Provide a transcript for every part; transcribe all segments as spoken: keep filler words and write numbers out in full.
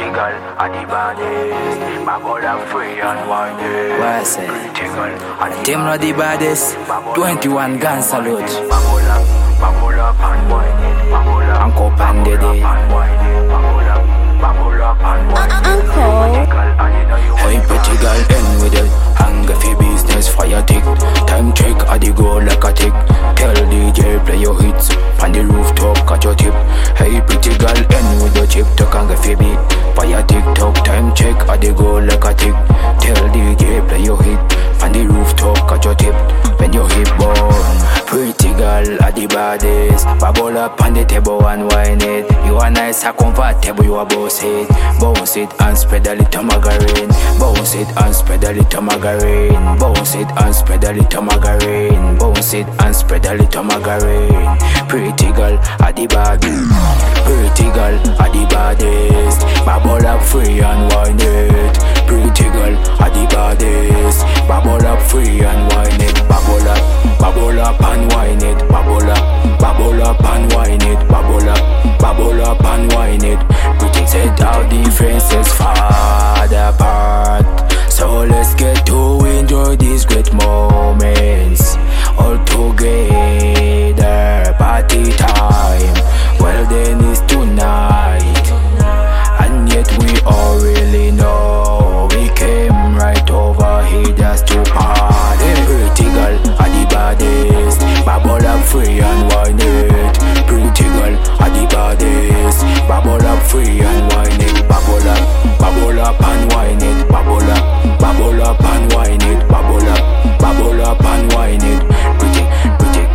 girl are the baddest. Bubble up free and wind it. What I say? Pretty girl are the Them not the baddest. twenty-one gun salute. Bubble up, bubble up and wind it. Bubble up, Uncle Pande Day. and wind it. Bubble up, bubble up and wind it. Pretty girl, and you know you Hey pretty girl, end with it. Hunger for business, fire tick. Time check, I the go like a tick. Tell D J play your hits. On the rooftop, catch your tip. Hey pretty girl, end with the chip. Talk hunger for beat. Fire tick tock, time check, I the go like a tick. Tell D J play your hit. On the rooftop, catch your tip. When your hip burn. Pretty girl, are the baddest. Bubble up on the table and wine it. You are nice, a comfortable, you are boss it. Bounce it and spread a little margarine. Bounce it and spread a little margarine. Bounce it and spread a little margarine. Bounce it and spread a little margarine. Pretty girl, are the baddest. Pretty girl, are the baddest. Bubble up free and wine it. Pretty girl, are the baddest. Bubble up free and wine it. Bubble up, bubble up and wine it. Bubble up, bubble up and wine it. Bubble up, bubble up and wine it. Pretty set our differences far apart. So let's get to enjoy these great moments all together. Party time, well then it's tonight. And yet we all really know we came right over here just to party. Pretty girl are the baddest. Bubble up free and wine it. Pretty girl are the baddest. Bubble up free and wine it. Bubble up, bubble up and wine it. Bubble up, bubble up and wine it. Bubble up, bubble up and wine it. Pretty, pretty.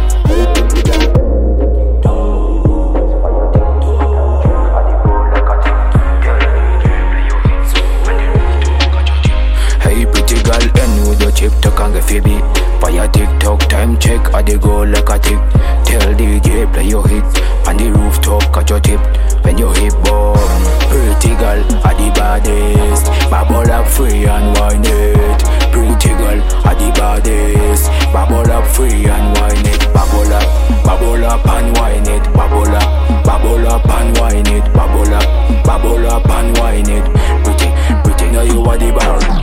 Hey pretty girl, end with your chip, talk and get phoebe. Fire TikTok, time check, I dey go like a tick. Tell D J play your hit. On the rooftop, catch your tip. When your hip burn. Pretty girl, are the baddest. Bubble up free and wine it. Pretty girl, are the baddest. Bubble up free and wine it. Bubble up, bubble up and wine it. Bubble up, bubble up and wine it. Bubble up, bubble up and wine it. Pretty, pretty, now you are the bar.